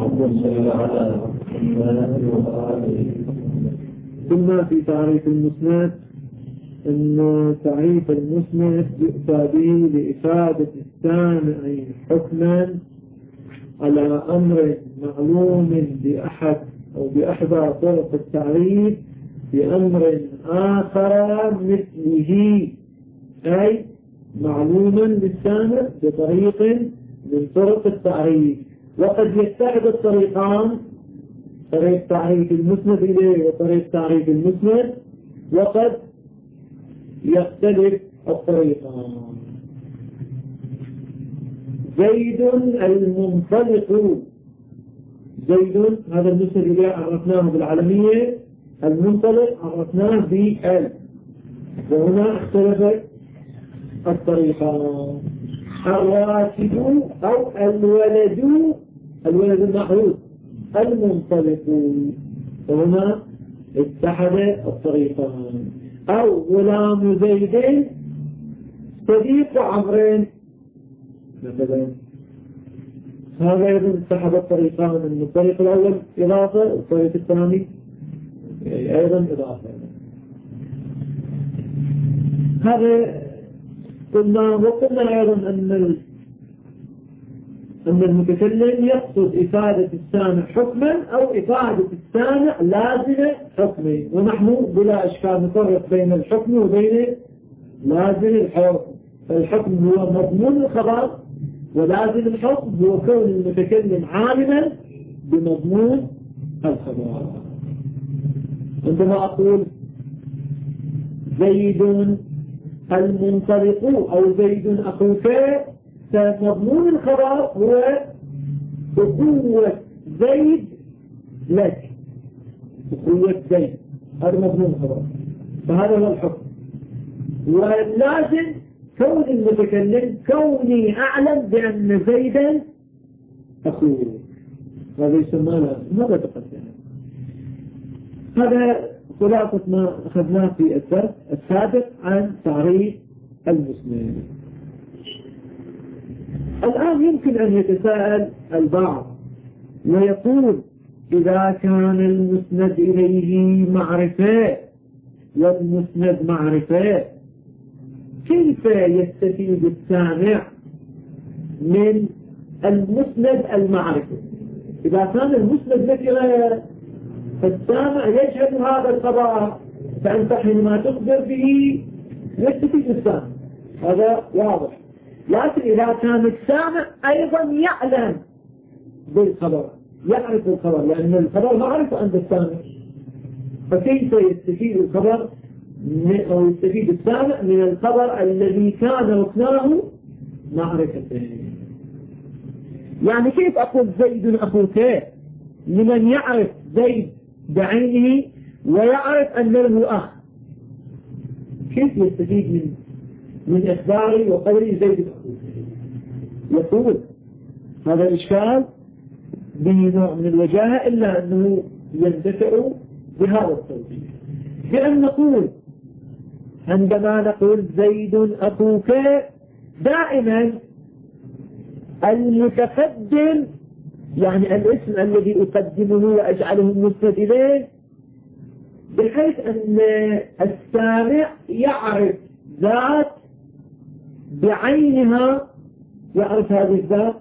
ثم في تعريف المسند أن تعريف المسند يؤتى به لإفادة السامع حكما على أمر معلوم بأحد أو بأحدى طرق التعريف بأمر آخر مثله، أي معلوما للسامع بطريق من طرق التعريف. وقد يتحد الطريقان، طريق تعريف المسند إليه وطريق تعريف المسند، وقد يختلف الطريقان. زيد المنطلق، زيد هذا المسند إليه عرفناه بالعالمية، المنطلق عرفناه بال، وهنا اختلفت الطريقان. الراكب أو الولد المحروس المنطلق، وهنا اتحد الطريقان. أو غلام زيد صديق عمرين مثلا، هذا أيضا اتحد الطريقان، من الطريق الأول إضافة والطريق الثاني أيضا إضافة. هذا وقلنا أيضا أن المتكلم يقصد إفادة السامع حكما أو إفادة السامع لازمة حكمي، ونحن بلا إشكال نفرق بين الحكم وبين لازم الحكم. فالحكم هو مضمون الخبر، ولازم الحكم هو كون المتكلم عالما بمضمون الخبر. عندما أقول زيد المنطلق أو زيد أخوك، فمضمون الخبر هو أخوة زيد لك، أخوة زيد، هذا مضمون الخبر، فهذا هو الحكم. ولازم كون المتكلم كوني أعلم بأن زيدا أخوه، هذا يسمى ماذا تقدم. هذا خلاصة ما أخذناه في الدرس السابق عن تعريف المسند. الآن يمكن أن يتساءل البعض ويقول إذا كان المسند إليه معرفة والمسند معرفة، كيف يستفيد السامع من المسند المعرفة؟ إذا كان المسند نكرة فالسامع يشهد هذا الخبر، فأنت حينما تخبر به يستفيد السامع، هذا واضح. لكن إذا كان السامع أيضا يعلم بالخبر، يعرف الخبر، لأن الخبر معرفة عند السامع، فكيف يستفيد الخبر أو يستفيد السامع من الخبر الذي كان ركناه معرفته؟ يعني كيف أقول زيد أخوك لمن يعرف زيد بعينه ويعرف أن له أخ؟ كيف يستفيد من إخباري وقولي زيد أخوك؟ يقول هذا الإشكال به نوع من الوجاهة، إلا أنه يندفع بهذا التوجيه، بأن نقول عندما نقول زيد أخوك دائما المتقدم، يعني الاسم الذي أقدمه وأجعله المسند إليه، بحيث أن السامع يعرف ذات بعينها، يعرف هذه الذات،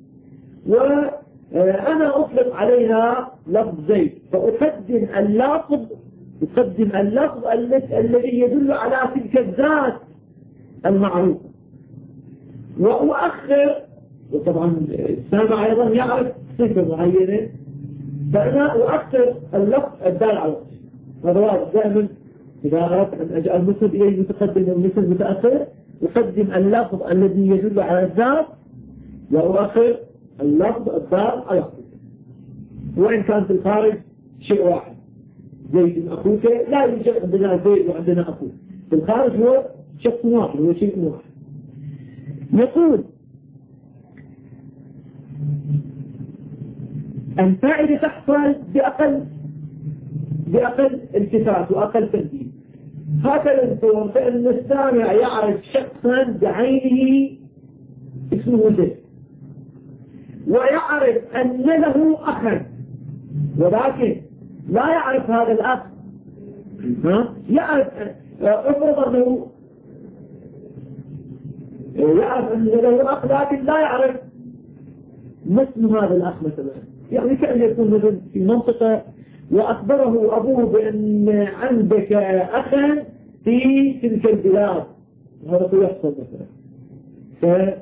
وأنا أطلق عليها لفظ زيد، فأقدم اللفظ الذي يدل على تلك الذات المعروفة، وأؤخر، وطبعا السامع أيضا يعرف صفة معينة، فأنا أؤخر اللفظ الدال على الصفة. هذا واضح. دائما إذا أردت أن أجعل المسند إليه متقدم والمسند متأخر، أقدم اللفظ الذي يدل على الذات وأؤخر اللفظ الدال على الصفة، وإن كان في الخارج شيء واحد، زيد أخوك، لا يوجد عندنا زيد وعندنا أخوك، في الخارج هو شخص واحد، هو شيء واحد. يقول الفائدة تحصل بأقل التفات وأقل تنبيه. هكذا نقول فإن السامع يعرف شخصا بعينه اسمه زيد، ويعرف أن له أخا ولكن لا يعرف هذا الأخ، يعرف افرض أنه يعرف أن له أخ لكن لا يعرف اسم هذا الأخ مثلا، يعني كأن يكون مثلا في منطقة وأخبره أبوه بأن عندك أخا في تلك البلاد، هذا يحصل مثلا،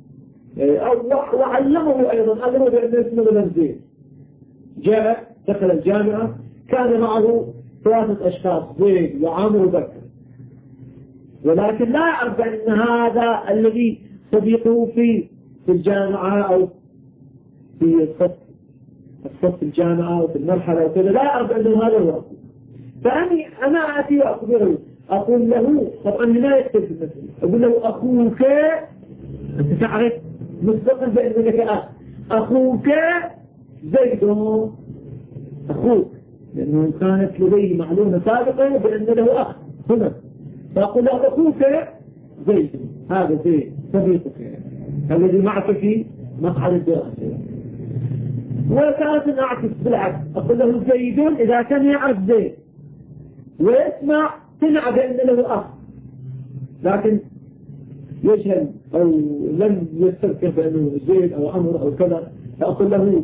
وعلمه أيضا أمره بأن اسمه مثلا زيد، جاء دخل الجامعة كان معه 3 أشخاص زيد وعمرو وبكر، ولكن لا يعرف أن هذا الذي صديقه في الجامعة أو في الصف الجامعة أو في المرحلة وكذا، لا يعرف أنه هذا هو. فأنا آتي وأخبره أقول له طبعا لا يكتب المسألة، أقول له أخوك أنت تعرف مسبقا بأن لك أخ، أخوك زيد أخوك، لأنه كانت لديه معلومة سابقة بأن له أخ هنا، فأقول له أخوك زيد، هذا زيد صديقك الذي معك في مقعد الدراسة. وكانت أعكس بالعكس، أقول له زيد إذا كان يعرف زيد ويسمع سمع بأن له أخ لكن يجهل أو لم يستذكر بأنه زيد أو عمرو أو كذا، فأقول له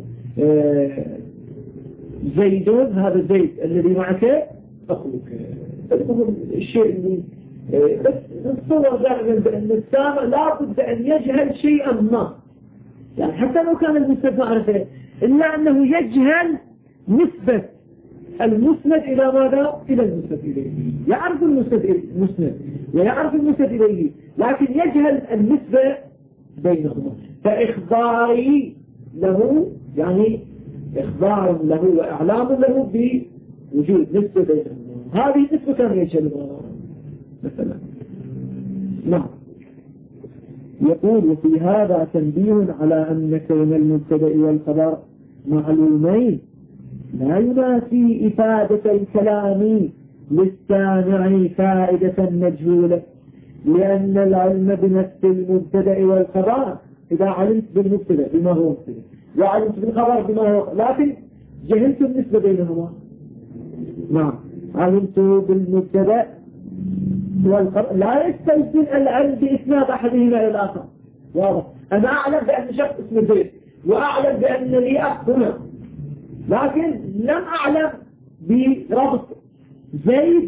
زيد، هذا زيد الذي معك أخوك. الشيء اللي بس نتصور دائما بأن السامع لا بد أن يجهل شيئا ما، يعني حتى لو كان المسند معرفة إلا أنه يجهل نسبة المسند إلى ماذا؟ إلى المسند إليه، يعرف المسند ويعرف المسند إليه لكن يجهل النسبة بينهما. فإخباري له يعني إخبار له وإعلام له بوجود نسبة بينهما، هذه النسبة كان يجهلها مثلا. نعم. يقول وفي هذا تنبيه على أن كون المبتدأ والخبر معلومين لا ينافي إفادة الكلام للسامع فائدة مجهولة، لأن العلم بنفس المبتدأ والخبر إذا علمت بالمبتدأ بما هو مبتدأ وعلمت بالخبر بما هو، لكن جهلت النسبة بينهما. نعم. علمت بالمبتدأ والخبر لا يستلزم العلم بإسناد أحدهما إلى الآخر، واضح. أنا أعلم بأن شخص اسمه زيد وأعلم بأن لي أخ هنا، لكن لم أعلم بربط زيد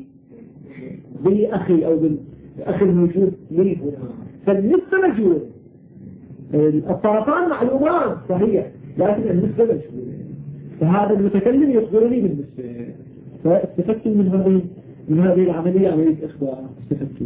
بأخي أو بالأخي الموجود لي هنا، فالنسبة مجهولة. الطرفان معلومان صحيح لكن النسبة مجهولة، فهذا المتكلم يخبرني بالنسبة، فاستفدت من هذه العملية عملية إخبار استفدت.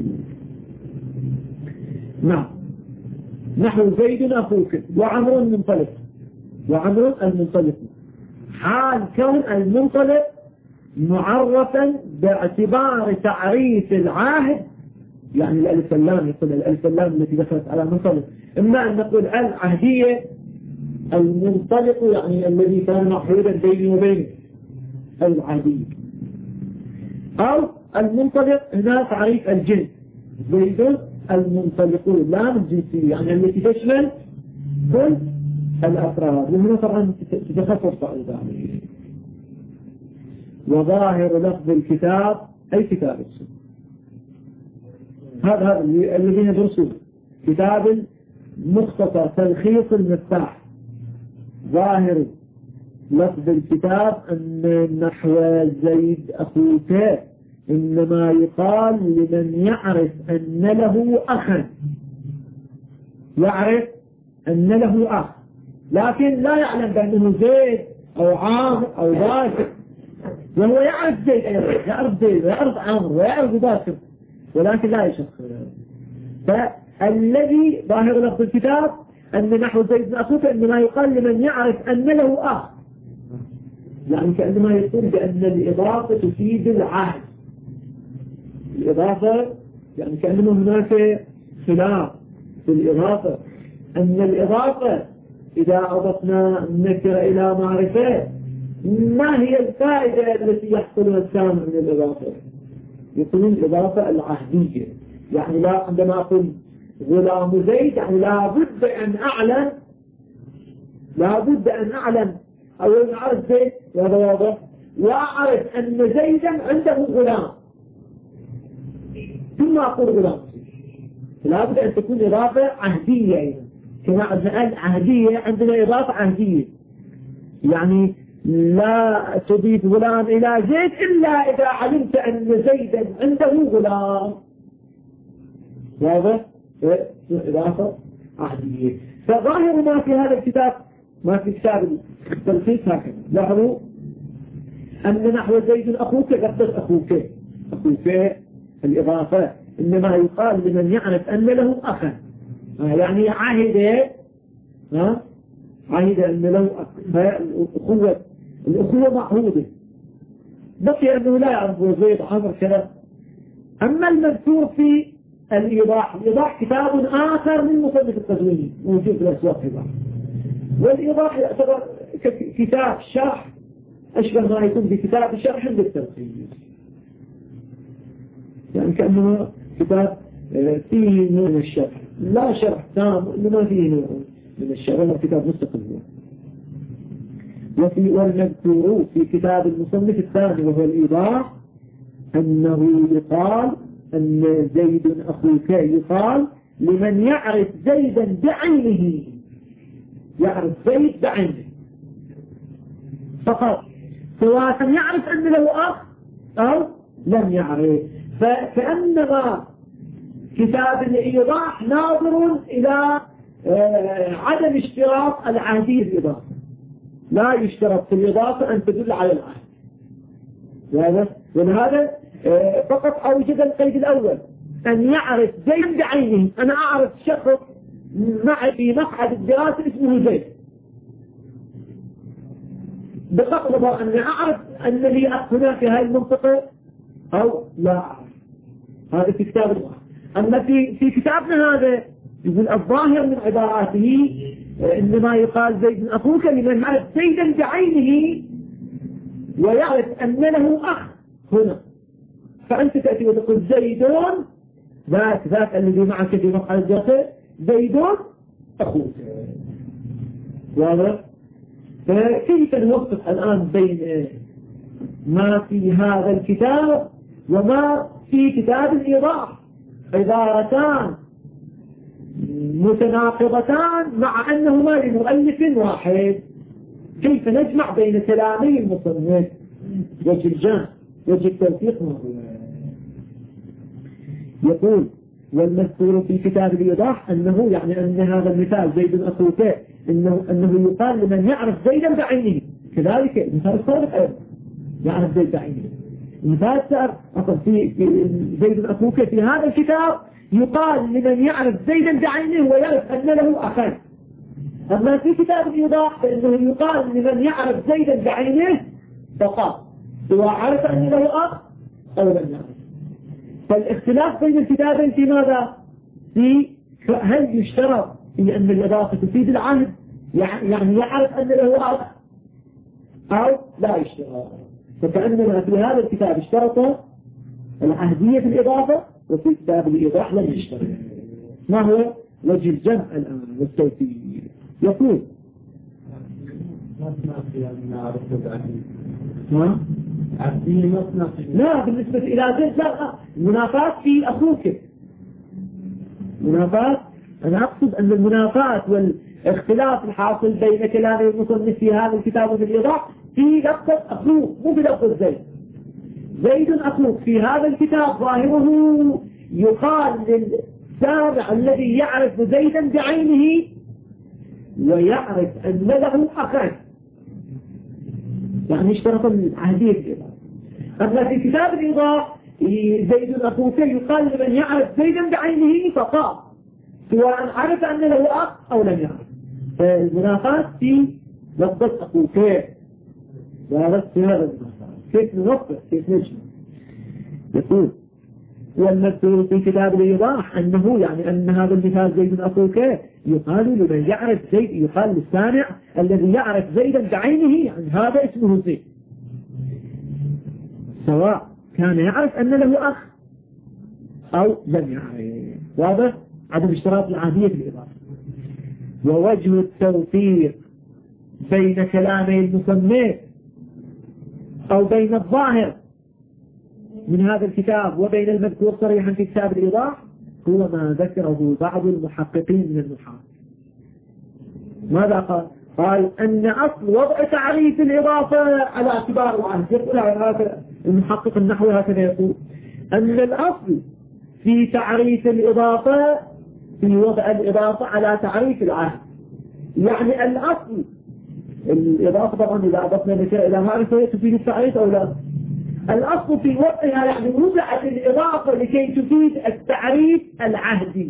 نعم. نحو زيد أخوك وعمر المنطلق، وعمر المنطلق حال كون المنطلق معرفا باعتبار تعريف العاهد، يعني الألف اللام، يقول الألف اللام التي دخلت على منطلق، إما أن نقول العهدية المنطلق يعني الذي كان محدودا بيني وبينه العهدية، أو المنطلق هنا تعريف الجنس زيد المنطلقون لام الجنسية يعني التي تشمل كل الأفراد، وهنا طبعا تتخصص أيضا. وظاهر لفظ الكتاب أي كتاب السنة، هذا الذين يدرسون كتاب مختصر تلخيص المفتاح. ظاهر لفظ الكتاب أن نحو زيد أخوك إنما يقال لمن يعرف أن له أخا، يعرف أن له أخ لكن لا يعلم بأنه زيد أو عامر أو باكر، وهو يعرف زيد أيضا، يعرف زيد ويعرف عامر ويعرف باكر ولكن لا يشخص. فالذي ظاهر لفظ الكتاب أن نحو زيد أخوك إنما يقال لمن يعرف أن له أخ، يعني كأنما يقول بأن الإضافة تفيد العهد. الإضافة يعني كأنما هناك خلاف في الإضافة، أن الإضافة إذا أضفنا النكرة إلى معرفة ما هي الفائدة التي يحصلها السامع من الإضافة؟ يقولون الإضافة العهدية، يعني لا عندما أقول غلام زيد يعني لا بد أن أعلم لابد أن أعلم أو أن أعرف زيد، وهذا واضح، وأعرف أن زيدا عنده غلام ثم أقول غلام. لابد أن تكون إضافة عهدية أيضا، كما قال عهدية، عندنا إضافة عهدية، يعني لا تضيف غلام إلى زيد إلا إذا علمت أن زيدا عنده غلام. واضح؟ إضافة عهدية. فظاهر ما في هذا الكتاب، ما في كتاب التلخيص هكذا. لاحظوا أن نحو زيد أخوك قصد أخوك الإضافة إنما يقال لمن يعرف أن له أخا، يعني عهد أن له أخ. الأخوة معهودة، بقي أنه لا يعرف زيد عمر كذا. أما المذكور في الإيضاح كتاب آخر من مصنف التدويني موجود في الأسواق هذا، والإيضاح يعتبر كتاب شرح أشبه ما يكون بكتاب شرح للتلخيص، يعني كأنه كتاب فيه نوع من الشرح، لا شرح تام إنما فيه نوع من الشرح، هذا كتاب مستقل هو. والمذكور في كتاب المصنف الثاني وهو الإيضاح أنه يقال أن زيد أخوك، يقال لمن يعرف زيدا بعينه، يعرف زيد بعينه فقط، سواء يعرف أن له أخ أو لم يعرف. فكأنما كتاب الإيضاح ناظر إلى عدم اشتراط العهدية الإضافة، لا يشترط في الإضافة أن تدل على العهد، ولهذا فقط أوجد القيد الأول أن يعرف زيد بعينه. أنا أعرف شخص معي في مقعد الدراسة اسمه زيد، بقصد أن أعرف أن لي أخ هنا في هذه المنطقة أو لا أعرف. هذا في كتاب الله. أما في كتابنا هذا يقول الظاهر من عباراته إنما يقال زيد أخوك لمن يعرف زيدا بعينه ويعرف أن له أخ هنا. فأنت تأتي وتقول زيدون ذاك الذي معك في مقعد الدراسة زيدون أخوك. واضح؟ فكيف نوفق الآن بين ما في هذا الكتاب وما في كتاب الإيضاح؟ عبارتان متناقضتان مع أنهما لمؤلف واحد. كيف نجمع بين كلامي المصنف؟ وجه الجمع، وجه التوفيق. يقول والمذكور في كتاب الإيضاح أنه يعني أن هذا المثال زيد أخوك أنه يقال لمن يعرف زيدا بعينه. كذلك المثال السابق أيضا يعرف زيد بعينه. المثال السابق في زيد أخوك في هذا الكتاب يقال لمن يعرف زيدا بعينه ويعرف أن له أخا. أما في كتاب الإيضاح فإنه يقال لمن يعرف زيدا بعينه فقط، سواء عرف أن له أخ أو لم يعرف. فالاختلاف بين الكتابين في ماذا؟ في هل يشترط في أن الإضافة تفيد العهد، يعني يعرف أن له أخ، أو لا يشترط. فكأننا في هذا الكتاب اشترط العهدية في الإضافة، وفي كتاب الإيضاح لم يشترط. ما هو وجه الجمع الآن والتوفيق؟ يقول لا بالنسبة إلى زيد لا، المنافاة في أخوك. منافاة، أنا أقصد أن المنافاة والاختلاف الحاصل بين كلام المصنف في هذا الكتاب وفي الإيضاح في لفظ أخوك مو بلفظ زيد. زيد أخوك في هذا الكتاب ظاهره يقال للسامع الذي يعرف زيدا بعينه ويعرف أن له أخا، يعني اشترط العهدية الإضافة. أما في كتاب الإيضاح زيد أخوك يقال لمن يعرف زيدا بعينه فقط، سواء عرف أن له أخ أو لم يعرف. المنافاة في لفظة أخوك، وهذا في هذا كيف نوفق، كيف نجمع. يقول والمذكور في كتاب الإيضاح أنه يعني أن هذا المثال زيد أخوك يقال لمن يعرف زيد، يقال للسامع الذي يعرف زيدا بعينه، يعني هذا اسمه زيد، سواء كان يعرف أن له أخ أو لم يعرف. واضح؟ عدم اشتراط العهدية في الإضافة. ووجه التوفيق بين كلامي المسمى أو بين الظاهر من هذا الكتاب وبين المذكور صريحا في كتاب الإيضاح هو ما ذكره بعض المحققين من النحاة. ماذا قال؟ قال أن أصل وضع تعريف الإضافة على اعتبار العهد، يقول هذا المحقق النحوي هكذا يقول أن الأصل في تعريف الإضافة في وضع الإضافة على تعريف العهد. يعني الأصل الإضافة طبعا إذا أضفنا نكرة إلى معرفة تفيد التعريف أو لا؟ الأصل في وضعها يعني وضعت الإضافة لكي تفيد التعريف العهدي،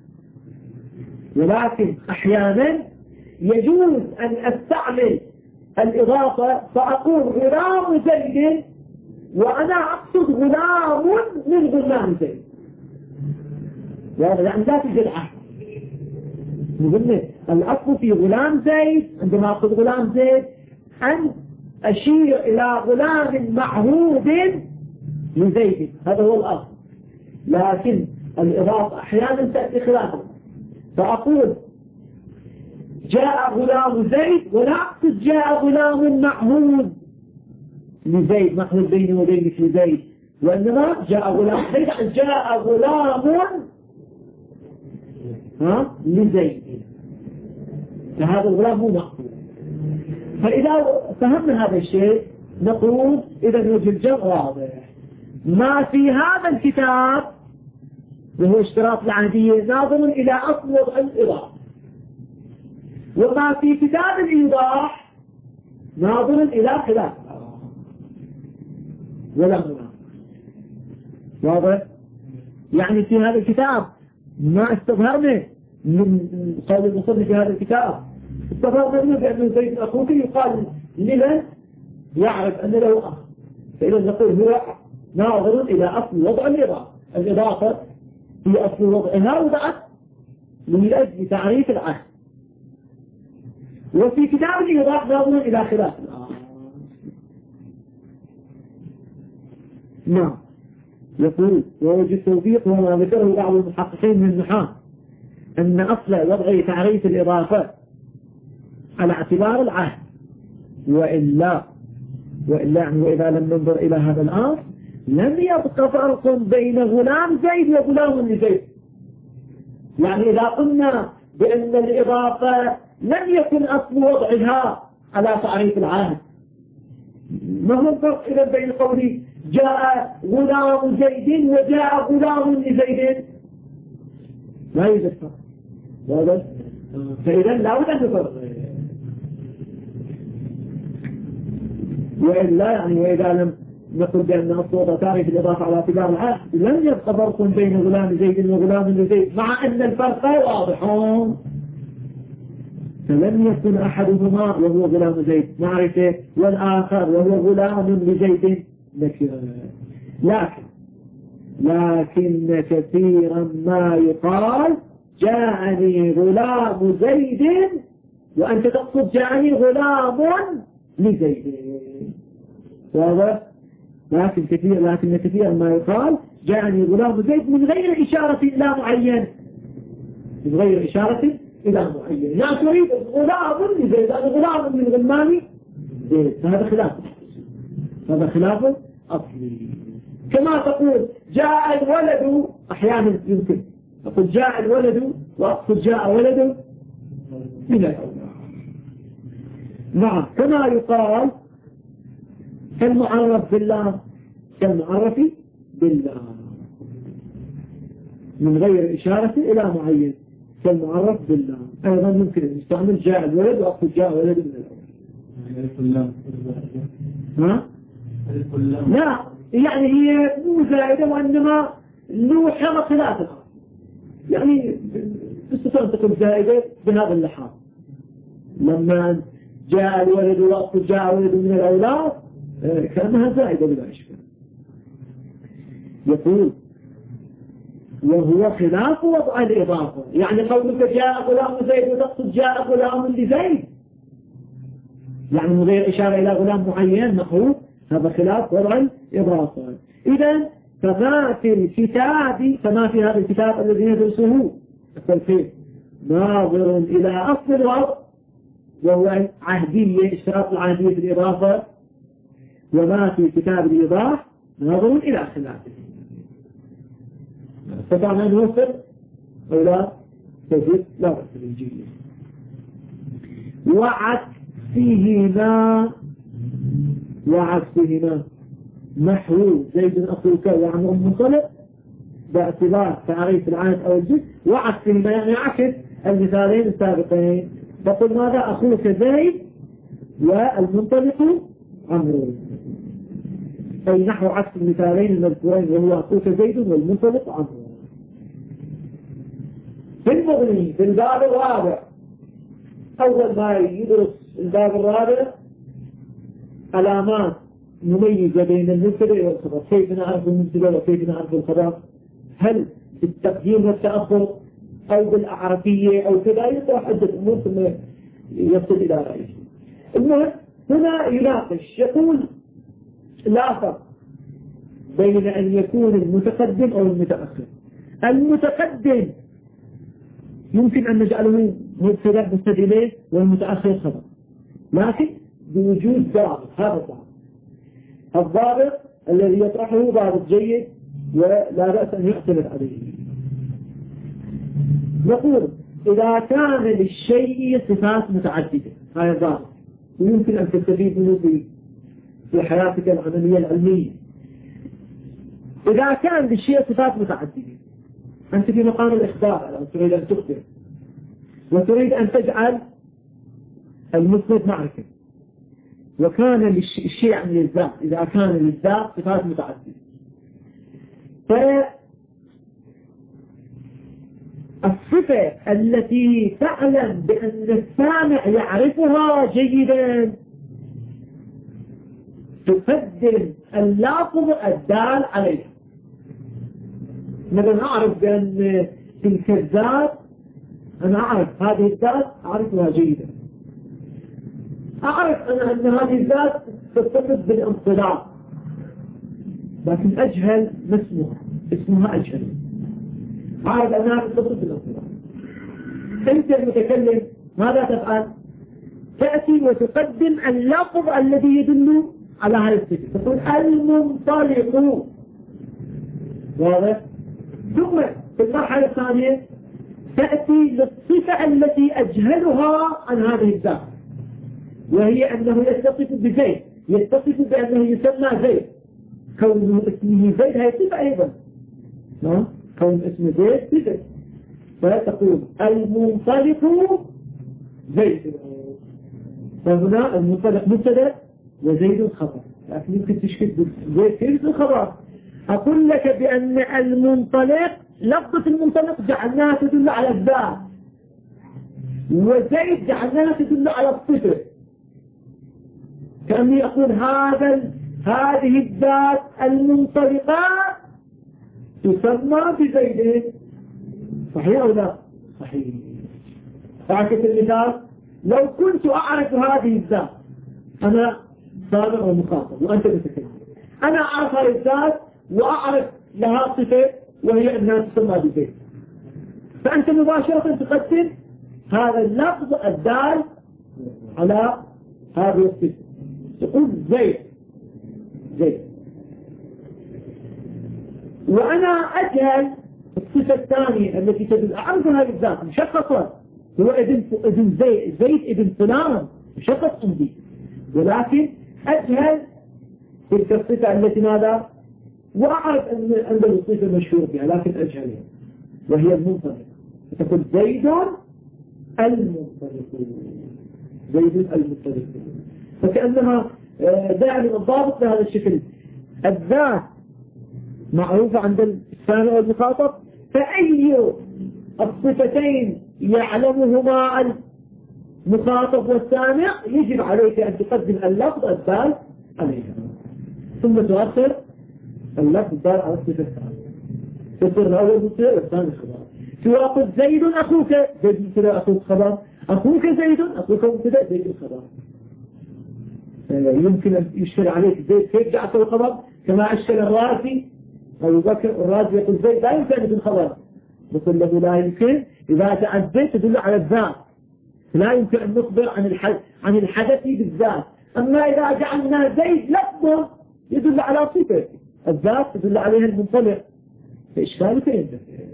ولكن أحيانا يجوز أن أستعمل الإضافة فأقول غلام زيد وأنا أقصد غلام من غلام زيد، يعني لا توجد عهد. نقول الأصل في غلام زيد عندما أقصد غلام زيد أن أشير إلى غلام معهود لزيد، هذا هو الأصل. لكن الإضافة أحيانا تأتي خلافه، فأقول جاء غلام زيد ولا أقصد جاء غلام معهود لزيد، معهود بيني وبينك لزيد، وإنما جاء غلام زيد يعني جاء غلام لزيد، فهذا الغلام مو مقصود. فإذا فهمنا هذا الشيء نقول إذا وجه الجمع واضح. ما في هذا الكتاب وهو اشتراط العهدية ناظر إلى أصل وضع الإضافة، وما في كتاب الإيضاح ناظر إلى خلاف ولا منافق. واضح؟ يعني في هذا الكتاب ما استظهرنا من قول المصنف في هذا الكتاب، استظهرنا بأن زيد أخوك يقال لمن يعرف أن له أخ، فإذا نقول هو ناظر إلى أصل وضع الإضافة في أصل وضعها وضعت من أجل تعريف العهد، وفي كتاب الإيضاح ناظر إلى خلاف الآخر. نعم. يقول ووجه التوفيق وما ذكره بعض المحققين من النحاة أن أصل وضع تعريف الإضافة على اعتبار العهد، وإلا يعني وإذا لم ننظر إلى هذا الأمر لم يبقى فرق بين غلام زيد وغلام لزيد. يعني إذا قلنا بأن الإضافة لم يكن أصل وضعها على تعريف العهد، ما هو الفرق إذا بين قولي جاء غلام زيد وجاء غلام لزيد؟ لا يوجد فرق. فإذا لا بد أن نفرق، وإلا يعني وإذا لم نقول بأن أصل وضع تعريف الإضافة على اعتبار العهد لم يبقى فرق بين غلام زيد وغلام لزيد، مع أن الفرق واضحون. فلم يكن أحدهما وهو غلام زيد معرفة والآخر وهو غلام لزيد نكرة. لكن كثيرا ما يقال جاءني غلام زيد وأنت تقصد جاءني غلام لزيد. واضح؟ لكن كثيرا ما يقال جاءني غلام زيد من غير إشارة إلى معين، من غير إشارة إلى معين. لا تريد غلام لزيد، هذا غلام من غلمان زيد، هذا خلاف أصلي. كما تقول جاء الولد، أحيانا يمكن تقول جاء الولد وأقصد جاء ولد من الأولاد. نعم. كما يقال كالمعرف بالله من غير إشارة إلى معين، كالمعرف بالله أيضا يمكن أن يستعمل جاء الولد وأقصد جاء ولد من الأولاد. لا يعني هي مو زائدة وإنما له حرة خلافها، يعني تستطيع تكون زائدة بهذا اللحاظ. لما جاء الولد وأقصد جاء ولد من الأولاد كأنها زائدة بلا إشكال. يقول وهو خلاف وضع الإضافة، يعني قولك جاء غلام زيد وتقصد جاء غلام لزيد يعني من غير إشارة إلى غلام معين نقول هذا خلاف وضع الإضافة. إذن فما في هذا الكتاب الذي يدرسه التلخيص ناظر إلى أصل الوضع وهو عهدية، اشتراط العهدية في الإضافة، وما في كتاب الإيضاح نظر إلى خلافه. استطعنا أن نوفر أو لا تجد لا بأس بالجيد. وعكسهما نحو زيد أخوك وعمر منطلق باعتبار تعريف العهد أو الجزء، وعكسهما يعني عكس المثالين السابقين. فقل ماذا؟ أخوك زيد والمنطلق عمرو، أي نحو عكس المثالين المذكورين وهو أخوك زيد والمنطلق عمرو. في المغني في الباب الرابع، أول ما يدرس الباب الرابع علامات مميزة بين المبتدأ والخبر. كيف نعرف المبتدأ وكيف نعرف الخبر؟ هل بالتقديم والتأخر أو بالأعرفية أو كذا؟ يطرح عدة أمور ثم يصل إلى رأيه. المهم هنا يناقش يقول لا فرق بين أن يكون المتقدم أو المتأخر. المتقدم يمكن أن نجعله مبتدأ مستند إليه والمتأخر خبر، لكن بوجود ضابط. هذا الضابط، الضابط الذي يطرحه ضابط جيد ولا بأس أن يعتمد عليه. نقول إذا كان للشيء صفات متعددة، هذا الضابط ويمكن أن تستفيد منه في حياتك العملية العلمية. إذا كان للشيء صفات متعددة، أنت في مقام الإخبار أو تريد أن تخبر وتريد أن تجعل المثبت معرفة، وكان الشيء عن للذات، إذا كان للذات صفات متعددة، فالصفة التي تعلم بأن السامع يعرفها جيدا تقدم اللفظ الدال عليها. مثلا أعرف بأن تلك الذات، أنا أعرف هذه الذات أعرفها جيدا، أعرف أن هذه الذات تتصف بالانطلاق، لكن أجهل ما اسمها أجهل. أعرف أنها تتصف بالانطلاق. أنت المتكلم ماذا تفعل؟ تأتي وتقدم اللفظ الذي يدل على هذه الصفة، تقول المنطلق، واضح؟ ثم في المرحلة الثانية تأتي للصفة التي أجهلها عن هذه الذات، وهي أنه يتصف بزيد، يتصف بأنه يسمى زيد، كون اسمه زيد هي صفة أيضا، كون اسم زيد صفة، فتقول المنطلق زيد. فهنا المنطلق مبتدأ وزيد خبر، لكن يمكن تشكل زيد كيف الخبر. أقول لك بأن المنطلق، لفظة المنطلق جعلناها تدل على الذات، وزيد جعلناها تدل على الصفة. كأني أقول هذه الذات المنطلقة تسمى بزيد، صحيح أو لا؟ صحيح. فعكس المثال، لو كنت أعرف هذه الذات، أنا سامع ومخاطب وأنت متكلم، أنا أعرف هذه الذات وأعرف لها صفة وهي أنها تسمى بزيد، فأنت مباشرة تقدم هذا اللفظ الدال على هذه الصفة، تقول زيد. وأنا أجهل الصفة الثانية التي تدل، أعرف هذه الذات مشخصة، هو ابن زيد ابن فلان مشخص عندي، ولكن أجهل تلك الصفة التي ماذا؟ وأعرف أن عنده الصفة مشهور بها لكن أجهلها، وهي المنطلق، فتقول زيد المنطلق. فكأنها دائما الضابط بهذا الشكل. الذات معروفة عند السامع والمخاطب، فأي الصفتين يعلمهما المخاطب والسامع يجب عليك أن تقدم اللفظ الدال عليها، ثم تؤخر اللفظ الدال على الصفة الثانية، تصير الأول مبتدأ والثاني خبر. تواقف زيد أخوك، زيد مبتدأ أخوك خبر، أخوك زيد أخوك مبتدأ زيد خبر. يمكن أن يشكل عليك زيد كيف جاءت الخبر، كما أشكل الرازي أبو بكر الرازي يقول زيد لا يمكن أن يكون خبر، يقول له لا يمكن، إذا تعديت تدل على الذات، لا يمكن أن نخبر عن الحدث بالذات. أما إذا جعلنا زيد لفظا يدل على صفة، الذات يدل عليها المنطلق، فإشكال فين؟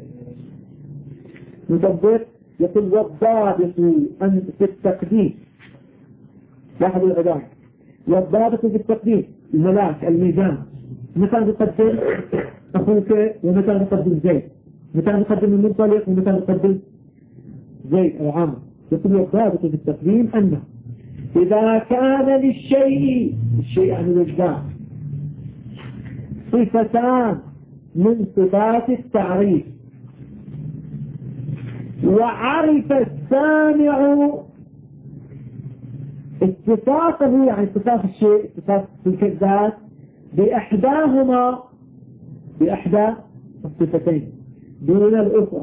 ندبر. يقول والضابط أن في التقديم، واحد العبارة، والضابط في التقديم الملاك الميزان، متى نقدم أخوك ومتى نقدم زيد، متى نقدم المنطلق ومتى نقدم زيد العام. يقول والضابط في التقديم أنه إذا كان للشيء، الشيء يعني الوجدان، صفتان من صفات التعريف، وعرف السامع اتصافه، يعني اتصاف الشيء، اتصاف الذات بإحداهما، بإحدى الصفتين دون الأخرى،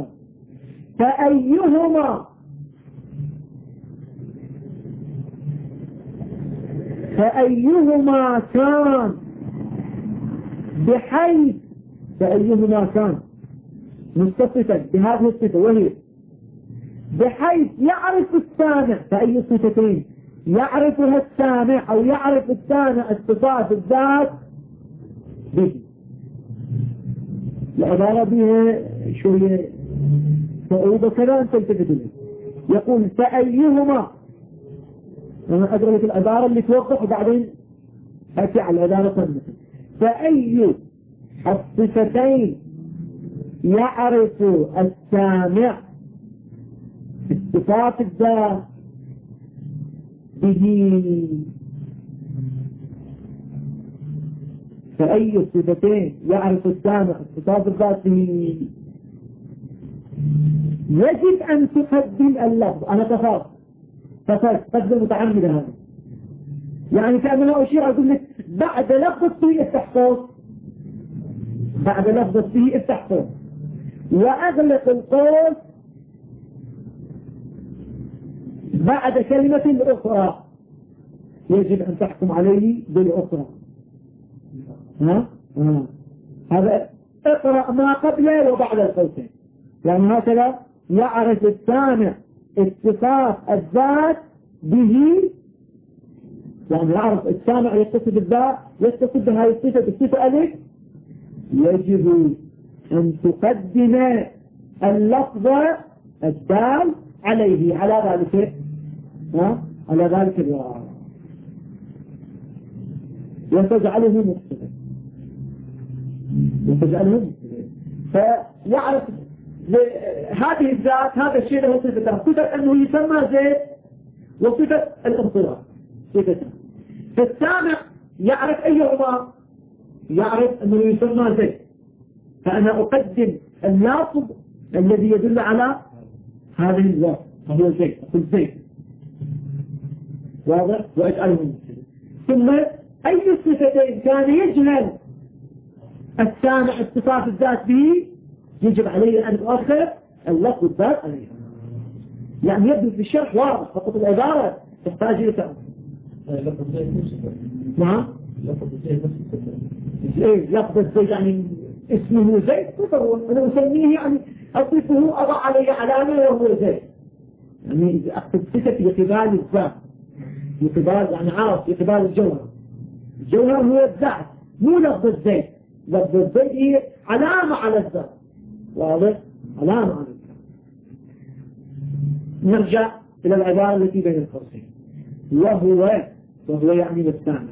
فأيهما كان بحيث، فأيهما كان متصفا بهذه الصفة وهي بحيث يعرف السامع، فأي صفتين يعرفها السامع أو يعرف السامع اتصاف الذات به. العبارة بها شوية صعوبة كذا أن تلتفت له. يقول فأيهما، أنا أدرك العبارة اللي توضح وبعدين أتي على العبارة ثانية. فأي الصفتين يعرف السامع اتصاف الذات به، فأي الصفتين يعرف السامع اتصاف الذات به يجب أن تقدم اللفظ. أنا تفضل قدم متعمد هذا، يعني كأننا أشير أقول لك بعد لفظ الصيء التحفظ، بعد لفظ الصيء التحفظ وأغلق القوس بعد كلمة الأخرى يجب أن تحكم عليه بالأخرى. هذا اقرأ ما قبله وبعد القوسين، يعني هكذا يعرف السامع اتصاف الذات به، يعني يعرف السامع يتصف بالذات، يتصف بهذه الصفة بالصفة ألف، يجب أن تقدم اللفظ الدال عليه على ذلك على ذلك الوعاء وتجعله مصطفى، فيعرف هذه الذات، هذا الشيء له صفتان، صفة أنه يسمى زيد وصفة الانطلاق صفتان. فالسامع يعرف أيهما، يعرف أنه يسمى زيد، فأنا أقدم اللفظ الذي يدل على هذه الذات وهو زيد، أقول زيد واضح، وأجعله مصطفى. ثم أي الصفتين كان يجهل السامع اتصاف الذات به يجب عليه أن يؤخر اللفظ الذات عليه، يعني يبدو في الشرح واضح، فقط العبارة تحتاج إلى تأمل. نعم لفظ الزيد يعني اسمه زيد، أنا أسميه يعني أصفه أضع عليه علامة وهو زيد، يعني أقصد صفة لقبال الذات، لقبال يعني عارف لقبال الجوهر، الجوهر هو الذات مو لفظ الزيد، لفظ الزيد هي علامة على الذات، واضح، علامة على الذات. نرجع إلى العبارة التي بين القوسين، وهو يعني بالسامع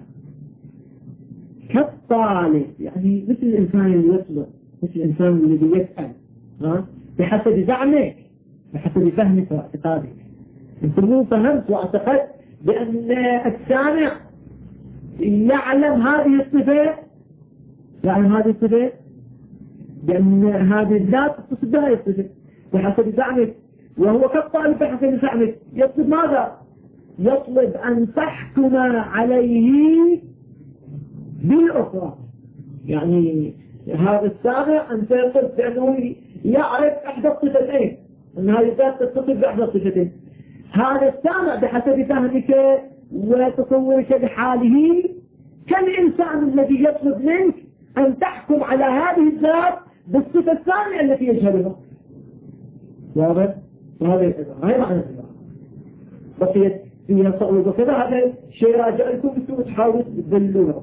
كالطالب، يعني مثل الإنسان اللي يطلب، مثل الإنسان الذي يسأل بحسب زعمك، بحسب فهمك واعتقادك. انتم فهمت واعتقدت بأن السامع يعلم هذه الصفة، يعلم هذه الصفة بأن هذه الذات تصف بها الصفة بحسب زعمك، وهو كالطالب بحسب زعمك يطلب ماذا؟ يطلب أن تحكم عليه بالأخرى، يعني هذا السامع أن يطلب بأنه يعرف إحدى الصفتين، أن هذه الذات تتصف بإحدى الصفتين. هذا السامع بحسب فهمك وتصورك بحاله كالإنسان الذي يطلب منك أن تحكم على هذه الذات بالصفة الثانية التي يجهلها. واضح؟ وهذا هي معنى العبارة. بقيت فيها صعود وكذا، هذا شيء راجع لكم انتم تحاولوا تدلونه.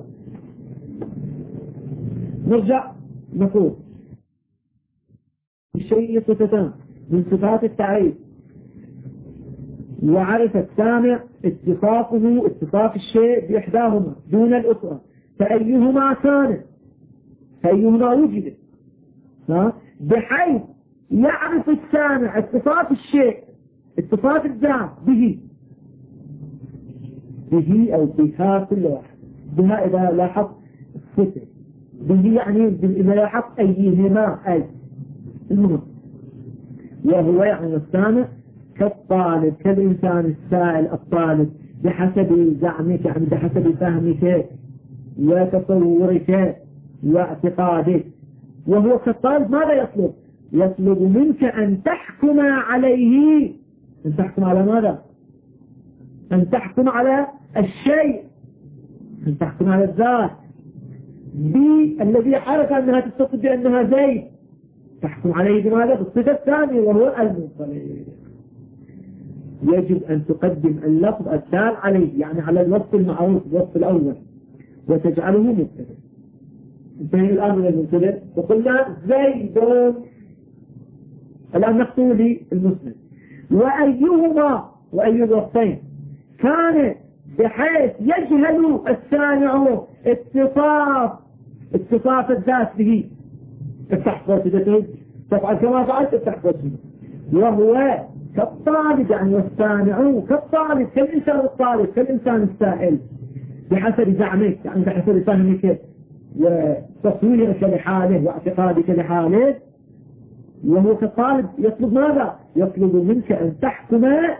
نرجع نقول الشيء صفتان من صفات التعريف، وعرف السامع اتصاف الشيء بإحداهما دون الأخرى، فأيهما كان فأيهما وجد، بحيث يعرف السامع اتصاف الشيء اتصاف الذات به أو بها كل واحد، بها إذا لاحظ الصفة، به يعني إذا لاحظ أيهما أي المهم، وهو يعني السامع كالطالب كالإنسان السائل الطالب بحسب زعمك، يعني بحسب فهمك وتصورك واعتقادك. وهو كالطالب ماذا يطلب؟ يطلب منك أن تحكم عليه. أن تحكم على ماذا؟ أن تحكم على الشيء، أن تحكم على الذات الذي عرف أنها تتصف بأنها زيد، تحكم عليه بماذا؟ بالصفة الثانية وهو المنطلق. يجب أن تقدم اللفظ الدال عليه، يعني على الوصف المعروف الوصف الأول، وتجعله مبتدأ. انتهينا الآن من المبتدأ وقلنا زيد. الآن نقول للمسلم وأي الوصفين كان بحيث يجهل السامع اتصاف الذات به، افتح فرصتك تفعل كما فعلت، افتح فرصتك. وهو كالطالب يعني والسامع كالطالب كالإنسان الطالب كالإنسان السائل بحسب زعمك، يعني بحسب فهمك وتصويرك لحاله واعتقادك لحاله. وهو كالطالب يطلب ماذا؟ يطلب منك أن تحكم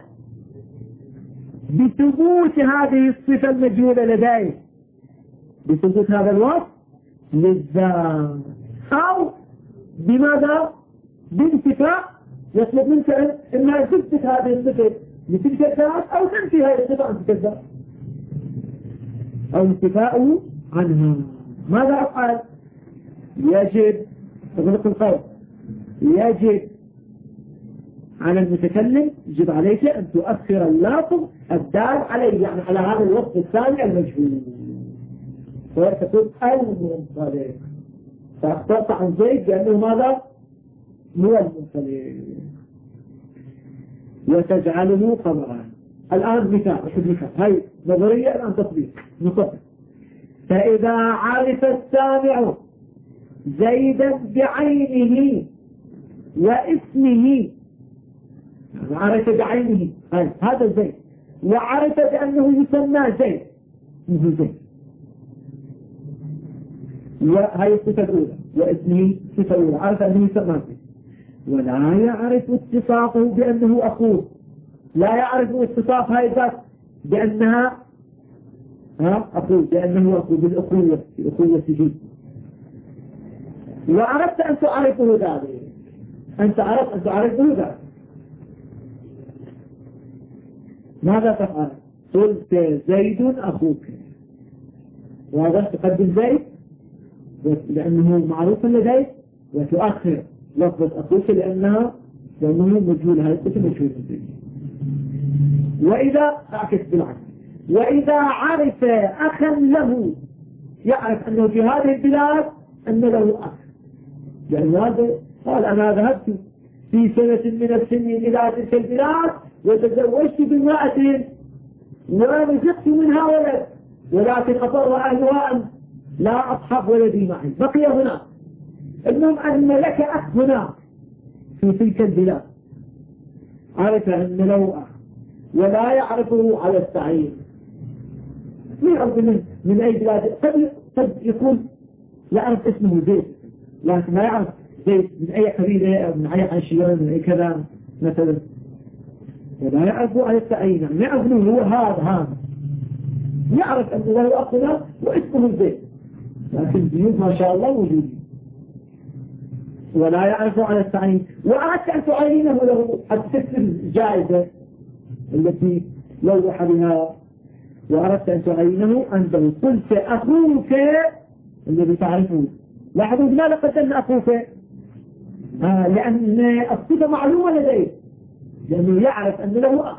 بثبوت هذه الصفة المجهولة لديه، بثبوت هذا الوصف للذات، أو بماذا؟ بانتفاء. يطلب منك أنها تثبت هذه الصفة لتلك الذات أو تنفي هذه الصفة عن تلك الذات، أو انتفاء عنها. ماذا أفعل؟ يجب تغلق القول، يجب على المتكلم، يجب عليك أن تؤخر اللفظ الدال عليه، يعني على هذا الوصف الثاني المجهول، وتقول المنطلق. فاخترت عن زيد لأنه ماذا؟ هو المنطلق، وتجعله خبرا. الآن مثال، هاي نظرية، الآن تطبيق نطبق. فإذا عرف السامع زيدا بعينه واسمه، عرف بعينه هذا زيد، وعرف بأنه يسمى زيد، اسمه زيد، وهي الصفة الأولى، واسمه الصفة الأولى، عرف أنه يسمى زيد، ولا يعرف اتصافه بأنه أخوه، لا يعرف اتصاف هاي الذات بأنها أخوه، بأنه أخوه بالأخوة، بأخوة جد. وأردت أن تعرفه ذلك، أنت أردت أن تعرفه ذلك، ماذا تفعل؟ قلت زيد أخوك، وهذا تقدم زيد لأنه معروف لديك، وتؤخر لفظة أخوك لأنه مجهول، هذا مجهول. وإذا أعكس بالعكس، وإذا عرف أخا له، يعرف أنه في هذه البلاد أن له أخ، لأن هذا قال أنا ذهبت في سنة من السنين إلى تلك البلاد وتزوجت بامرأة ورزقت منها ولد، ولكن أضر أهلها أن لا أصحب ولدي معي، بقي هناك. المهم أن لك أخ هناك في تلك البلاد، عرف أن له أخ ولا يعرفه على التعيين، لا يعرف من أي بلاد. قد يكون يعرف اسمه زيد، لكن لا يعرف زيد من أي قبيلة أو من أي عشيرة من أي كذا مثلا، ولا يعرفه على التعيين، يعني يعرف أنه هو هذا، يعرف أن له أخ هناك واسمه زيد، لكن زيد ما شاء الله وجودي، ولا يعرف على التعيين. وأردت أن تعينه له حتى الجائزة التي لوح بها، وأردت أن تعينه عنده. قلت أخوك الذي تعرفه، لاحظوا لماذا قدمنا أخوك؟ لأن الصفة معلومة لديه، لأنه يعرف أن له أخ،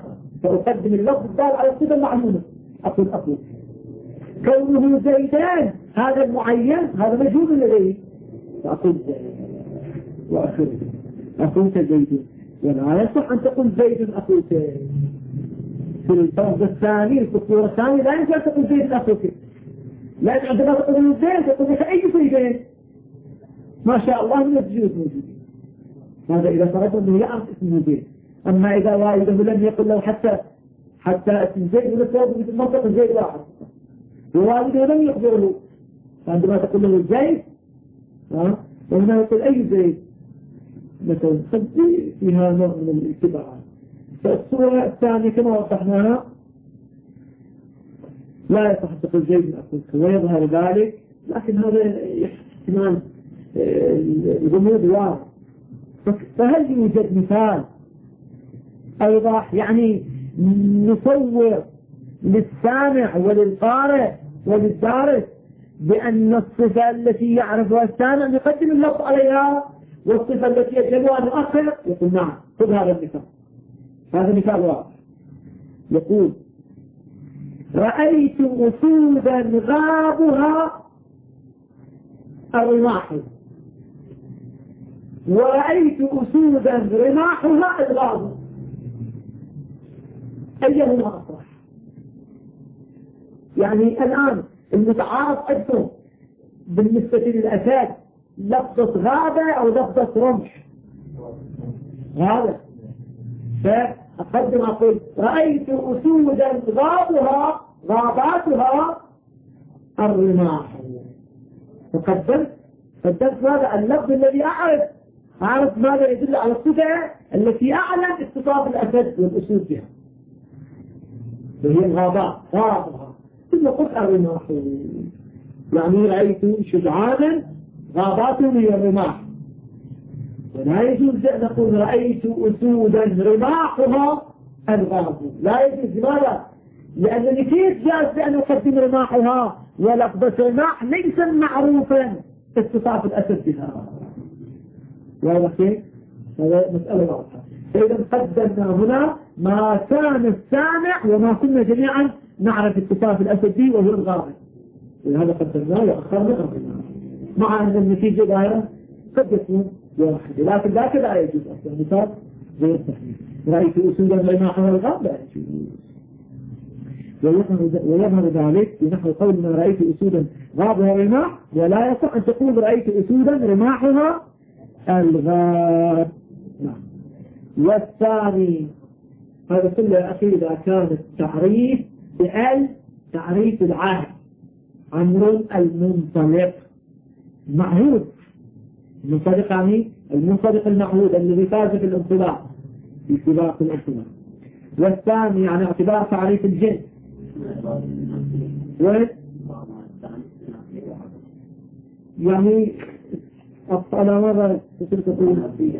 فأقدم اللفظ الدال على الصفة المعلومة. أقول كونه زيدان هذا المعين هذا مجهول لديه، فأقول زيد وأخوك أخوك زيد، ولا يصح أن تقول زيد أخوك. في الفرض الثاني في الصورة الثانية لا يمكن أن تقول زيد أخوك، لأن عندما تقول زيد تقول لك أي زيدين ما شاء الله من الزيوت موجود. هذا إذا فرضنا أنه يعرف اسمه زيد. أما إذا والده لم يقل له حتى اسم زيد ونفرض في المنطقة زيد واحد ووالده لم يخبره، فعندما تقول له زيد وهنا يقول أي زيد مثلا خذي فيها نوع من الاتباع. فالصورة الثانية كما وضحناها لا يصح تقول زيد أخوك ويظهر ذلك، لكن هذا احتمال الغموض واضح. فهل يوجد مثال أوضح يعني نصور للسامع وللقارئ وللدارس بأن الصفة التي يعرفها السامع يقدم اللفظ عليها والصفة التي يجب أن يؤخر؟ يقول نعم. خذ هذا المثال، هذا مثال واضح. يقول رأيت أسودا غابها الرماح، ورأيت أسودا رماحها الغاب، أيهما أصح؟ يعني الآن المتعارض أكثر بالنسبة للأساد لفظة غابة أو لفظة رمح؟ غابة. فأقدم أقول رأيت أسودا غاباتها الرماح، فقدمت هذا اللفظ الذي أعرف ماذا يدل على الصفة التي أعلن اتصاف الأسد والأسود بها وهي الغابات غابها. ثم قلت الرماح يعني رأيت شجعانا غاباته هي الرماح، ولا يجوز أن نقول رأيت أسودا رماحها الغاب، لا يجوز. لماذا؟ لأنني كيف جاز بأن أقدم رماحها ولفظة رماح ليس معروفا اتصاف الأسد بها. واضح كيف؟ هذا مسألة واضحة. فإذا قدمنا هنا ما كان السامع وما كنا جميعا نعرف اتصاف الأسد به وهو الغابة، ولهذا قدمناه وأخرنا مع أن النتيجة ظاهرة قد يكون واحدة، لكن ذاك لا يجوز أصلا مثال غير صحيح. رأيت أسودا رماحها الغاب لا يجوز. ويظهر ذلك بنحو قولنا رأيت أسودا غابها رماح، ولا يصح أن تقول رأيت أسودا رماحها الغاب. نعم. والثاني هذا كله أخير إذا كان التعريف بأل تعريف العهد. عمرو المنطلق معهود، المنطلق يعني المنطلق المعهود الذي فاز في الانطلاق في سباق الانطلاق. والثاني يعني اعتبار تعريف الجنس يعني على ماذا تقول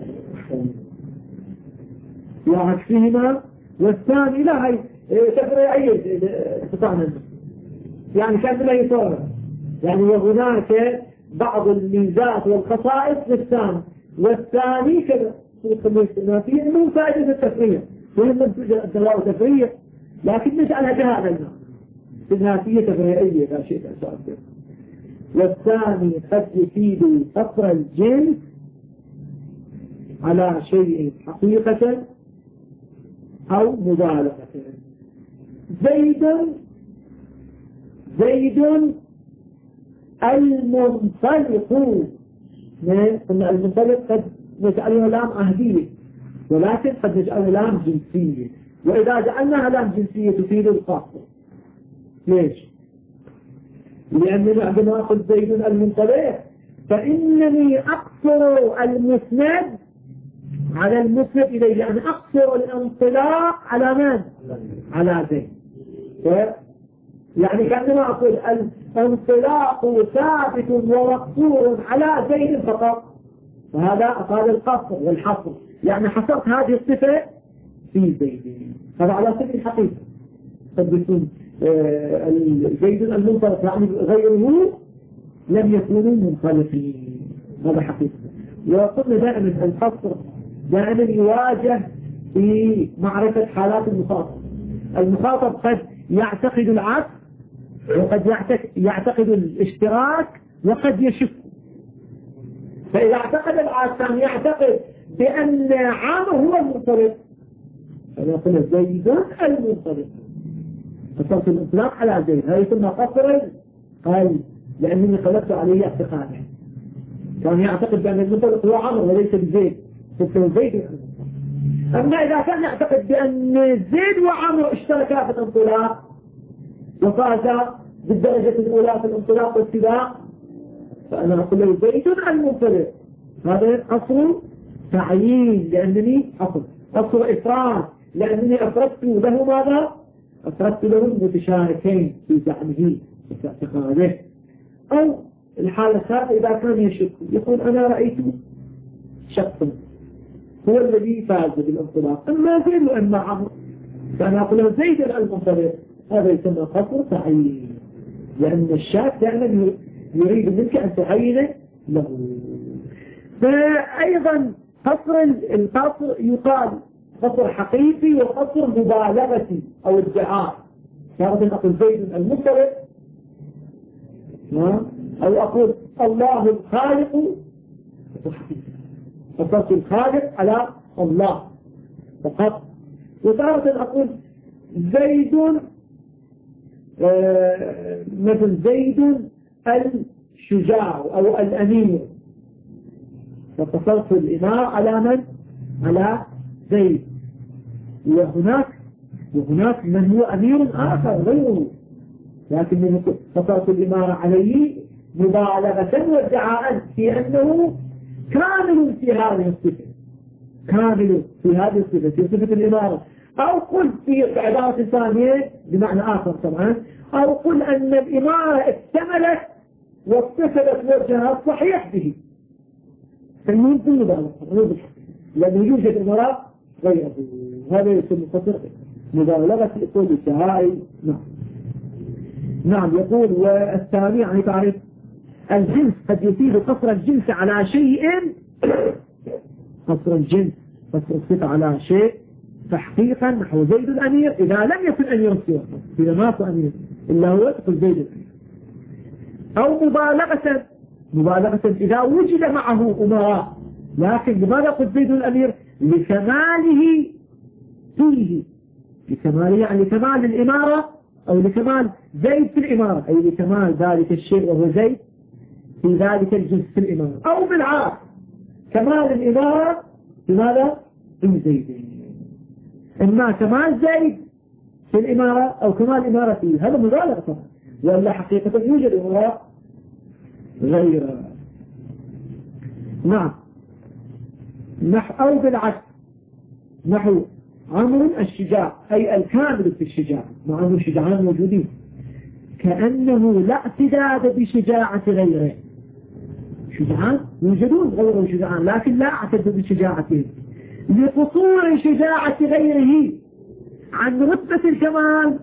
وعكسهما. والثاني لا هي تفريعية تطعنا يعني كان لا يصور يعني وهناك بعض الميزات والخصائص للثاني، والثاني كذا في انه فائدة التفريع وهم الدواء تفريع، لكن نجعلها جهالا انها فيه تفريعية لا شيء أساس. والثاني قد يفيد فقر الجنس على شيء حقيقة أو مبالغة. زيد المنطلق، قلنا المنطلق قد نجعله لام عهدية ولكن قد نجعله لام جنسية، وإذا جعلناها لام جنسية تفيد الخاصة. ليش؟ لأنني عندما أقول زيد المنطلق فإنني أقصر المسند على المسند إليه، يعني أقصر الانطلاق على من؟ على زيد. يعني كأنما أقول الانطلاق ثابت ومقصور على زيد فقط، فهذا أقال القصر والحصر، يعني حصرت هذه الصفة في زيد. هذا على سبيل الحقيقة قد يكون زيد المنطلق يعني غيره لم يكونوا منطلقين، هذا حقيقة. وقلنا دائما الحصر دائما يواجه في معرفة حالات المخاطب، المخاطب قد يعتقد العكس، وقد يعتقد الاشتراك، وقد يشك. فإذا اعتقد العكس كان يعتقد بأن عامر هو المنطلق، فنقول زيد المنطلق، فصرت الإطلاق على زيد، هذا يسمى قصر القلب، لأنني قلبت عليه اعتقاده. كان يعتقد بأن المنطلق هو عامر وليس بزيد، فصرت زيد. أما إذا كان يعتقد بأن زيد وعامر اشتركا في الانطلاق وفازا بالدرجة الأولى في الانطلاق والسباق، فأنا أقول له زيد المنطلق. هذا أصل تعيين، لأنني أصل إفراد، لأنني أفردت له ماذا؟ أفردت له المتشاركين في زعمه في اعتقاده. أو الحالة الثالثة إذا كان يشك يقول أنا رأيت شخصا هو الذي فاز بالانطلاق، أما زيد وأما عمرو، فأنا أقول له زيد المنطلق. هذا يسمى قصر تعيين، لأن الشاك دائما يريد منك أن تعين له. فأيضا قصر القصر يقال قصر حقيقي وقصر مبالغتي أو ادعاء. تارة أقول زيد المنطلق، أو أقول الله الخالق، قصرت الخالق على الله فقط. وتارة أقول زيد مثل زيد الشجاع أو الأمير، فقصرت الإمارة على من؟ على زيد. وهناك من هو أمير آخر غيره، لكن قصرت الإمارة عليه مبالغة وادعاء في أنه كامل في هذه الصفة، كامل في هذه الصفة، في صفة الإمارة. أو قل في عبارة ثانية بمعنى آخر طبعا، أو قل أن الإمارة اكتملت واتصلت وجهها صحيح به، فالمهم كل مبالغة، لأنه يوجد إمارة غيره. هذا يسمى قصر مبالغة يقول الشهائي. نعم يقول. والثاني يعني تعرف الجنس قد يفيد قصر الجنس على شيء، قصر الجنس قصر الصفة على شيء تحقيقا نحو زيد الأمير، إذا لم يكن أمير سواه، إذا ما هو أمير إلا هو تقول زيد الأمير. أو مبالغة إذا وجد معه أمراء، لكن لماذا قلت زيد الأمير؟ لكماله فيه، لكماله يعني لكمال الإمارة، أو لكمال زيد في الإمارة، أي لكمال ذلك الشيء وهو زيد في ذلك الجنس في الإمارة. أو بالعكس كمال الإمارة بماذا؟ في زيد، إما كمال زيد في الإمارة أو كمال الإمارة فيه. هذا مبالغة طبعا، ولا حقيقة يوجد إمارة غير. نعم. أو بالعكس نحو عمرو الشجاع، أي الكامل في الشجاع، مع أنه الشجاعان موجودين، كأنه لا اعتداد بشجاعة غيره. شجاعان يوجدون غير شجاعان، لكن لا اعتد بشجاعته لقصور شجاعة غيره عن رتبة الكمال،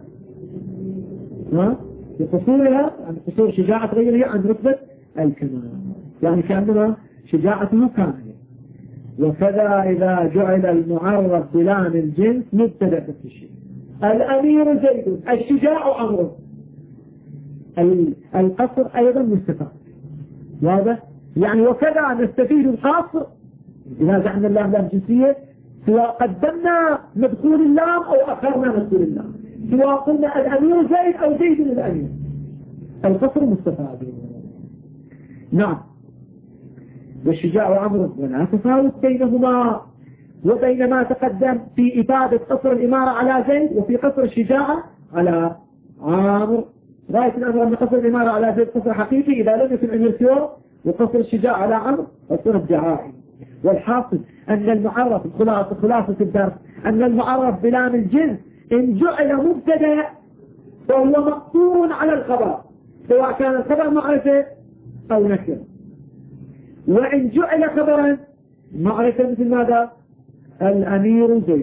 لقصورها عن قصور شجاعة غيره عن رتبة الكمال، يعني كأنما شجاعته كاملة. وكذا إذا جعل المعرف بلام الجنس مبتدأ في الشيء، الأمير زيد، الشجاع عمرو، القصر أيضا مستفاد. واضح؟ يعني وكذا نستفيد القصر إذا جعلنا اللام لام جنسية، سواء قدمنا مدخول اللام أو أخرنا مدخول اللام، سواء قلنا الأمير زيد أو زيد الأمير، القصر مستفاد. نعم. والشجاع عمرو، ولا تفاوت بينهما وبين ما تقدم في إفادة قصر الإمارة على زيد وفي قصر الشجاعة على عمرو. رأيت الأمر أن قصر الإمارة على زيد قصر حقيقي إذا لم يكن أمير سواه، وقصر الشجاع على عمرو قصر ادعائي. والحاصل أن المعرف، خلاصة الدرس، أن المعرف بلام الجنس إن جعل مبتدأ فهو مقصور على الخبر، سواء كان الخبر معرفة أو نكرة. وإن جعل خبرا معرفة مثل ماذا؟ الأمير زيد،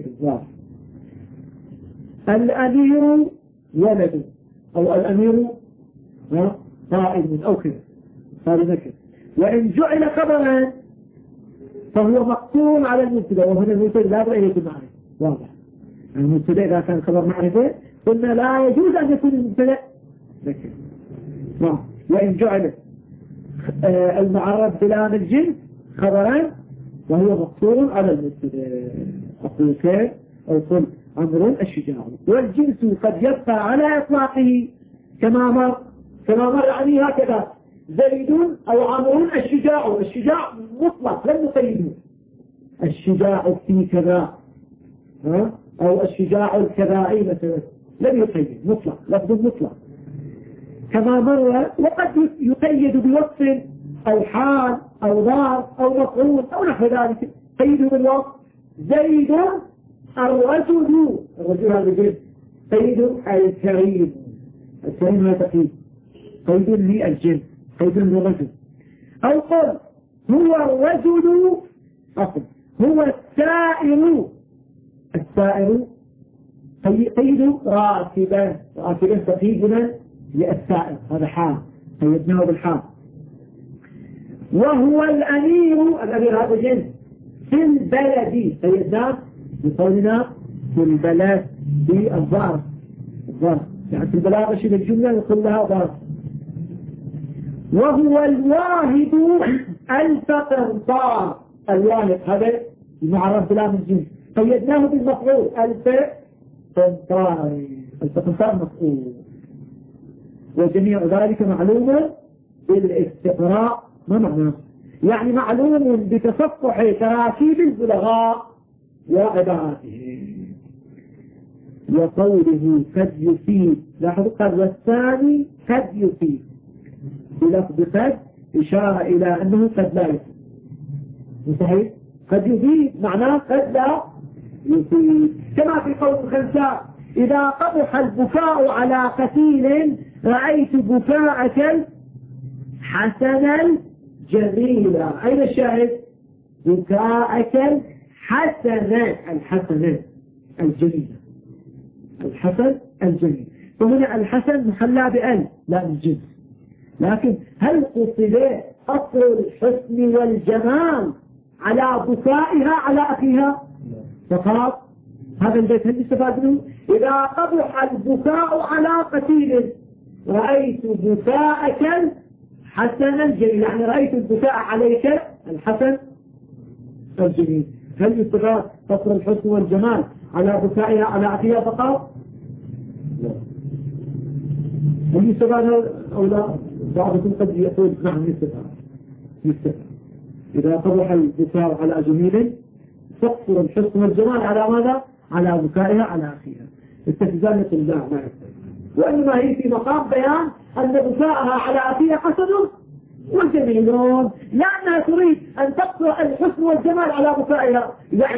الأمير ولد، أو الأمير قائد أو كذا، هذا ذكر. وإن جعل خبرا فهو مقصور على المبتدا، وهنا المبتدا لا بد أن يكون معرفة. واضح. المبتدأ إذا كان خبر معرفة قلنا لا يجوز أن يكون المبتدأ ذكر. نعم. وإن جعل المعرب بلام الجنس خبرا وهو مقصور على المبتدأ. أقول كيف أو قل عمرو الشجاع. والجنس قد يبقى على إطلاقه كما مر يعني هكذا زيد أو عمرو الشجاع. الشجاع مطلق لم نقيده. الشجاع في كذا أو الشجاع الكذائي مثلا لم يقيد مطلق لفظ مطلق كما مر. وقد يقيد بوصف أو حال أو ظرف أو مفعول أو نحو ذلك. قيده بالوصف زيد الرجل هذا جد. قيد الكريم. الكريم هذا تقييد. قيد للجنس قيد للرجل. أو قل هو الرجل أصل هو السائر قيد راكبا تقييدنا للسائر هذا حال قيدناه بالحال. وهو الأمير هذا جنس في البلد قيدناه بقولنا في البلد بالظرف يعني في البلاغة شبه الجملة يقول لها ظرف. وهو الواحد الفقنطار. الواحد هذا المعرف بلام الجنس قيدناه بالمفعول الفقنطار مفعول. وجميع ذلك معلوم بالاستقراء. ما معناه؟ يعني معلوم بتصفح تراكيب البلغاء وعباراتهم. وقوله قد يفيد لاحظوا قد والثاني قد يفيد بلفظ قد إشارة إلى أنه قد لا يفيد. صحيح؟ قد يفيد معناه قد لا يفيد. كما في قول الخنساء إذا قبح البكاء على قتيل رأيت بكاءك حسنا جميلا. أين الشاهد؟ بكاءك حسنا الحسنة الجميلة. الحسن الجميل. فهنا الحسن محلى بأل لا الجنس. لكن هل قصد أصل الحسن والجمال على بكائها على أخيها فقط؟ هذا البيت هل يستفاد منه؟ إذا قبح البكاء على قتيل رأيت بكاءك حسنا جميلا يعني رأيت البكاء عليك الحسن الجميل. هل يستفاد أصل الحسن والجمال على بكائها على أخيها فقط؟ لا. هل يستفاد أو لا؟ بعضكم قد يقول نعم يستفاد. إذا قبح البكاء على جميل تقصر الحسن والجمال على ماذا؟ على بكائها على أخيها. التفزان يقول لا ما يستفاد. وإنما هي في مقام بيان أن بكاءها على أخيها حسن وجميلون لأنها تريد أن تقصر الحسن والجمال على بكائها.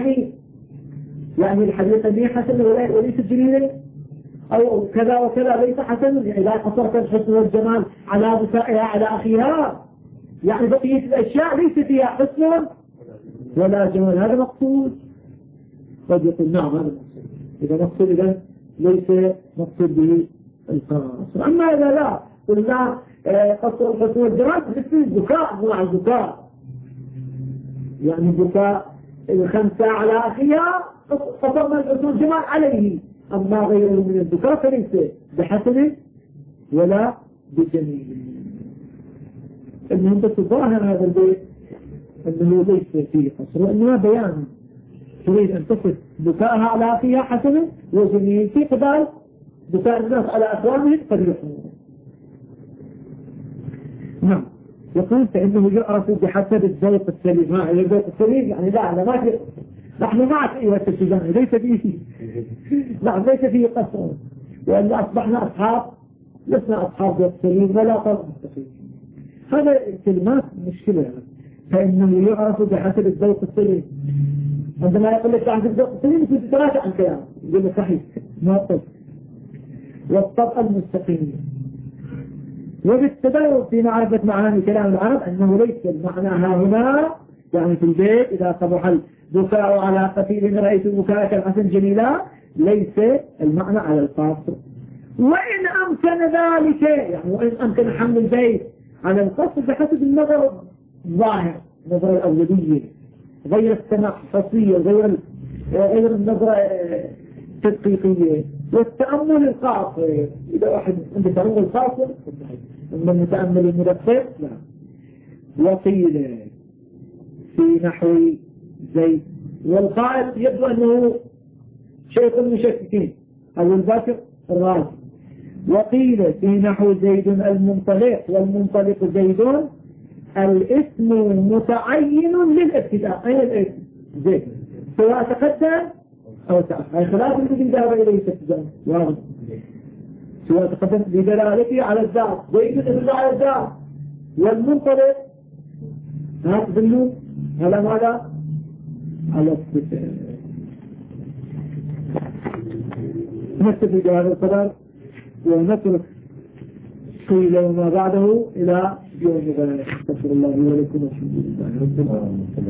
يعني الحديثة دي حسن وليس جميلة أو كذا وكذا ليس حسن. يعني لا قصرت الحسن والجمال على بكائها على أخيها يعني بقية الأشياء ليس فيها حسن ولا جمال. هذا مقصود. قد يقول نعم هذا مقصود. إذا مقصود إذا ليس مقصود به القصر. أما إذا لا قلنا قصر الحسن والجمال مثل البكاء مع البكاء يعني بكاء الخمسة على أخيها قصرنا الحسن والجمال عليه. أما غيره من البكاء فليس بحسن ولا بجميل. المهم بس الظاهر هذا البيت أنه ليس فيه قصر وإنما بيان تريد أن تصف بكاءها على أخيها حسن وجميل في قبال بكاء الناس على أخوانهم قد يحمون. نعم. يقول فإنه يعرف بحسب الذوق السليم. ما هي الذوق السليم يعني لا ما في نحن معك أيها التشجيع ليس فيه نعم ليس فيه قصر. وأن أصبحنا أصحاب لسنا أصحاب ذوق سليم ولا طرق مستقيم. هذا كلمات مشكلة يعني. فإنه يعرف بحسب الذوق السليم. عندما يقول لك عن الذوق السليم يكون تتراجع عن كلام يقول لك صحيح ما طب. والطبع المستقيم. وبالتدرج في معرفة معاني كلام العرب أنه ليس المعنى هنا يعني في البيت إذا صبح البكاء على قتيل رأيت بكاءك الحسن جميلا ليس المعنى على القصر. وإن أمكن ذلك يعني وإن أمكن حمل البيت على القصر بحسب النظر الظاهر النظر الأولية غير التنقصية غير النظرة تدقيقية. والتأمل القاصر إذا واحد عنده تأمل قاصر أما المتأمل المدقق لا. وقيل في نحو زيد والقائل يبدو أنه شيخ المشككين أو الباكر الرازي. وقيل في نحو زيد المنطلق والمنطلق زيد الاسم متعين للابتداء. أين الاسم؟ زيد سواء تقدم أو تأخر، أي خلاف الذي ذهب إليه تقدم واضح، سواء تقدم بدلالته على الذات، زيد يدل على الذات، والمنطلق هذا تدل على ماذا؟ على الصفات. نكتفي بهذا القدر ونترك قيل وما بعده إلى يوم غد. استغفر الله لي ولكم والحمد لله رب العالمين.